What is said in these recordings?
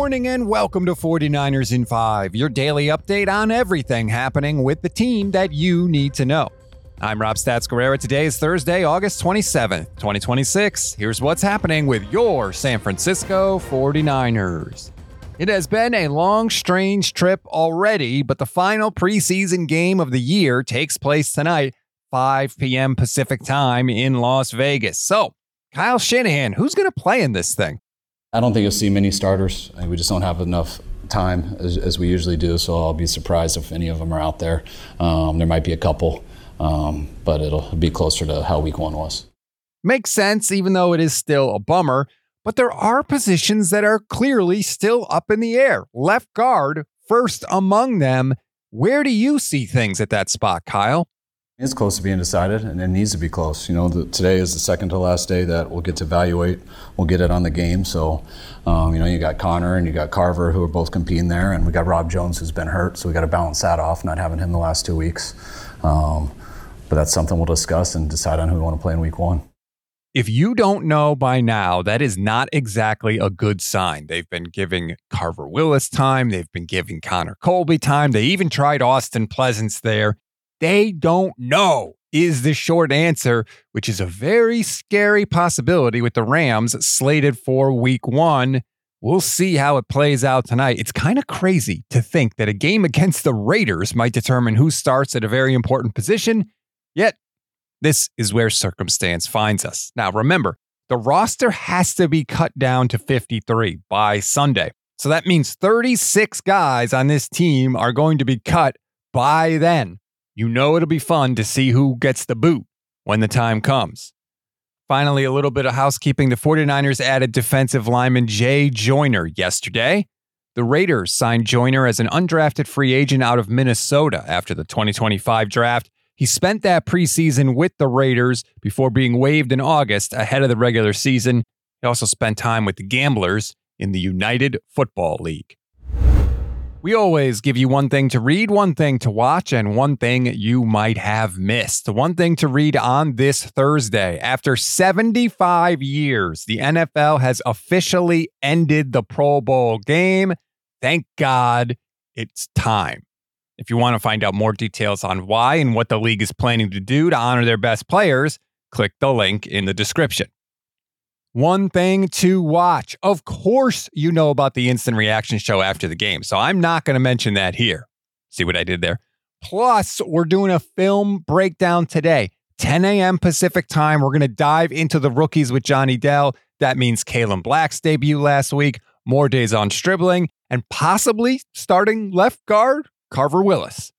morning and welcome to 49ers in 5, your daily update on everything happening with the team that you need to know. I'm Rob Stats Guerrera. Today is Thursday, August 27th, 2026. Here's what's happening with your San Francisco 49ers. It has been a long, strange trip already, but the final preseason game of the year takes place tonight, 5 p.m. Pacific time in Las Vegas. So, Kyle Shanahan, who's going to play in this thing? I don't think you'll see many starters. We just don't have enough time as we usually do, so I'll be surprised if any of them are out there. There might be a couple, but it'll be closer to how week one was. Makes sense, even though it is still a bummer, but there are positions that are clearly still up in the air. Left guard, first among them. Where do you see things at that spot, Kyle? It's close to being decided, and it needs to be close. Today is the second to last day that we'll get to evaluate. We'll get it on the game. So, you got Connor and you got Carver who are both competing there, and we got Rob Jones who's been hurt. So we got to balance that off, not having him the last 2 weeks. But that's something we'll discuss and decide on who we want to play in week one. If you don't know by now, that is not exactly a good sign. They've been giving Carver Willis time. They've been giving Connor Colby time. They even tried Austin Pleasance there. They don't know is the short answer, which is a very scary possibility with the Rams slated for week one. We'll see how it plays out tonight. It's kind of crazy to think that a game against the Raiders might determine who starts at a very important position, yet this is where circumstance finds us. Now, remember, the roster has to be cut down to 53 by Sunday. So that means 36 guys on this team are going to be cut by then. You know it'll be fun to see who gets the boot when the time comes. Finally, a little bit of housekeeping. The 49ers added defensive lineman Jay Joyner yesterday. The Raiders signed Joyner as an undrafted free agent out of Minnesota after the 2025 draft. He spent that preseason with the Raiders before being waived in August ahead of the regular season. He also spent time with the Gamblers in the United Football League. We always give you one thing to read, one thing to watch, and one thing you might have missed. One thing to read on this Thursday. After 75 years, the NFL has officially ended the Pro Bowl game. Thank God it's time. If you want to find out more details on why and what the league is planning to do to honor their best players, click the link in the description. One thing to watch. Of course, you know about the instant reaction show after the game, so I'm not going to mention that here. See what I did there? Plus, we're doing a film breakdown today, 10 a.m. Pacific time. We're going to dive into the rookies with Johnny Dell. That means Kalen Black's debut last week, more days on Stribling, and possibly starting left guard, Carver Willis.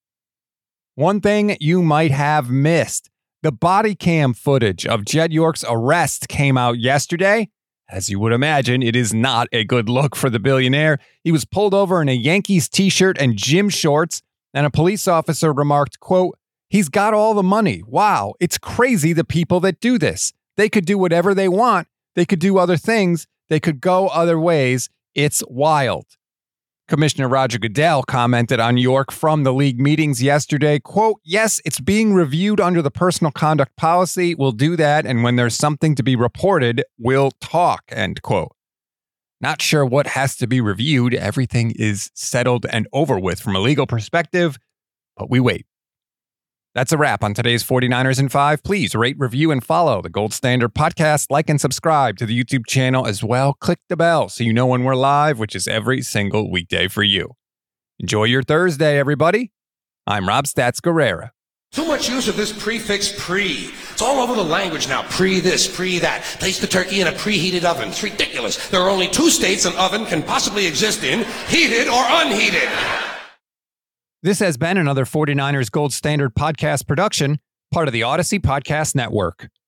One thing you might have missed. The body cam footage of Jed York's arrest came out yesterday. As you would imagine, it is not a good look for the billionaire. He was pulled over in a Yankees t-shirt and gym shorts, and a police officer remarked, quote, "He's got all the money. Wow, it's crazy the people that do this. They could do whatever they want. They could do other things. They could go other ways. It's wild." Commissioner Roger Goodell commented on York from the league meetings yesterday, quote, "Yes, it's being reviewed under the personal conduct policy. We'll do that. And when there's something to be reported, we'll talk," end quote. Not sure what has to be reviewed. Everything is settled and over with from a legal perspective, but we wait. That's a wrap on today's 49ers in 5. Please rate, review, and follow the Gold Standard Podcast. Like and subscribe to the YouTube channel as well. Click the bell so you know when we're live, which is every single weekday for you. Enjoy your Thursday, everybody. I'm Rob Stats Guerrera. Too much use of this prefix pre. It's all over the language now. Pre this, pre that. Place the turkey in a preheated oven. It's ridiculous. There are only 2 states an oven can possibly exist in, heated or unheated. This has been another 49ers Gold Standard Podcast production, part of the Odyssey Podcast Network.